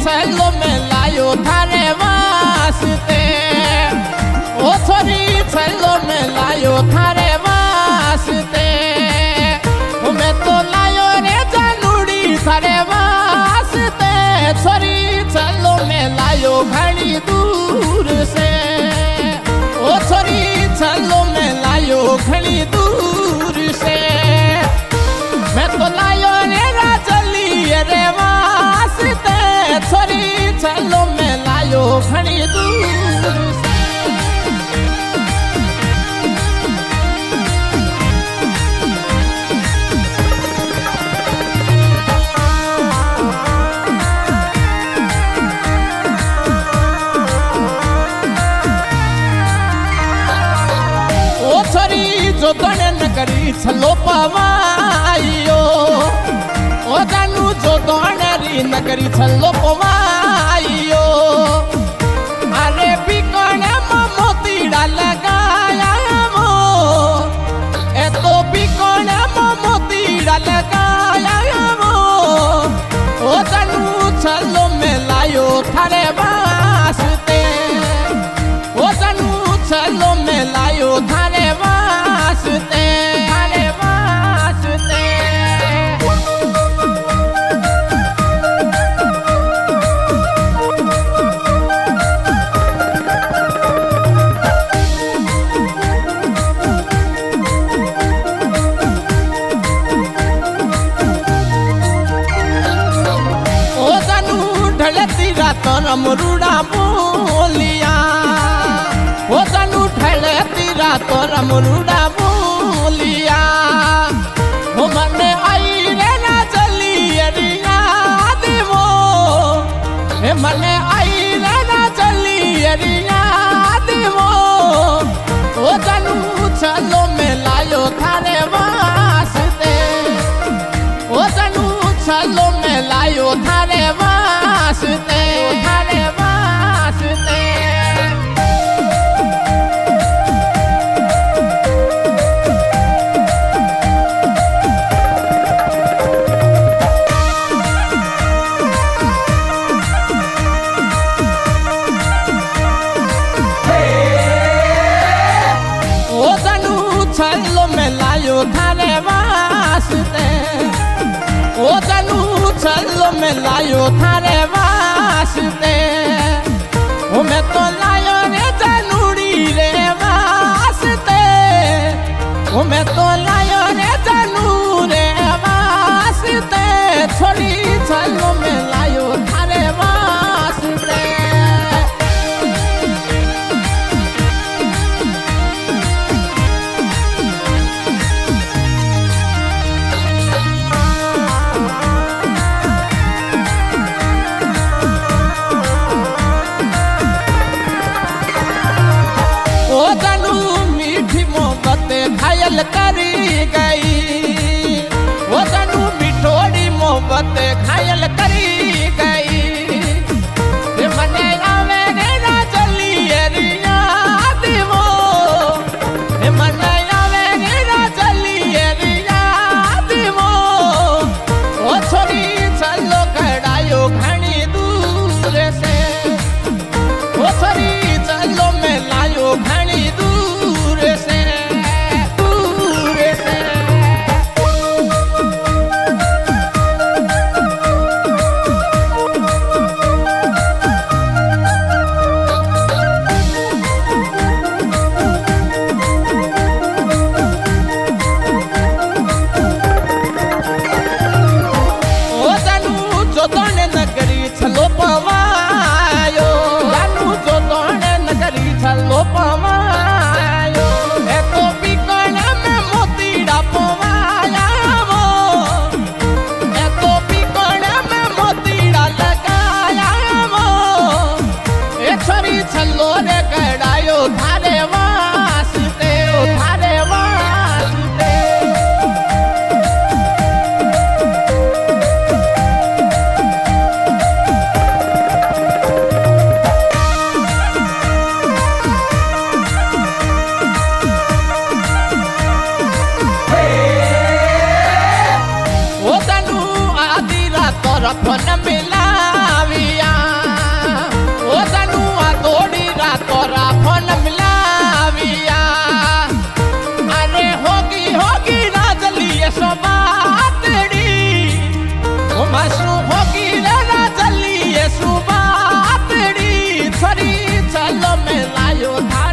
छल्लो में लायो थारे वास्ते, ओ छोरी छल्लो में लायो थारे वास्ते, मैं तो लायो रे जानूड़ी थारे वास्ते, छोरी छल्लो में लायो घणी दूर से, ओ छोरी छल्लो में लायो घणी दूर से, मैं तो लायो रे राजली रे वास्ते, छोरी छल्लो में लायो घणी दूर से। जो तने नगरी छल्लो पवायो, ओ जानू जो तने नगरी छल्लो पवायो, अरे बिकने मोतीड़ा लगाया मो, ए तो बिकने मोतीड़ा लगाया मो, ओ जानू छल्लो में लायो थारे वास्ते, ओ जानू छल्लो में लायो थारे वास्ते, थारे वास्ते। ओ जानू ढलती रात रमरूड़ा बोलिया, ओ जानू ढलती रात रमरूड़ा बोलिया, वो मने आई रे ना चली अरिया देवो, हे मने आई रे ना चली अरिया देवो, ओ जानू छल्लो में लायो थारे वास्ते, ओ जानू छल्लो में लायो थारे वास्ते, थारे वास्ते। छल्लो में लायो थारे वास्ते, ओ जानू छल्लो में लायो थारे वास्ते, ओ मैं तो लायो रे जानूड़ी रे वास्ते, ओ मैं तो लायो रे जानू रे वास्ते, छोरी छल्लो में लायो थारे वास्ते। घायल करी गई, वो जानू मिठोड़ी मोहब्बत घायल करी गई, मने आवे रे ना चली अरिया देवो, मने आवे रे ना चली अरिया देवो, ओ छोरी छल्लो घड़ायो घणी दूर से, ओ छोरी छल्लो में लायो घणी दूर से। छल्लो पवायो, जानू जो तोने नगरी छल्लो पवायो, ए तो बिकने में मोतीड़ा पवाया वो, ए तो बिकने में मोतीड़ा लगाया वो, ए छोरी छल्लो रे गड़ायो थारे वास्ते, थारे वास्ते। लायो थार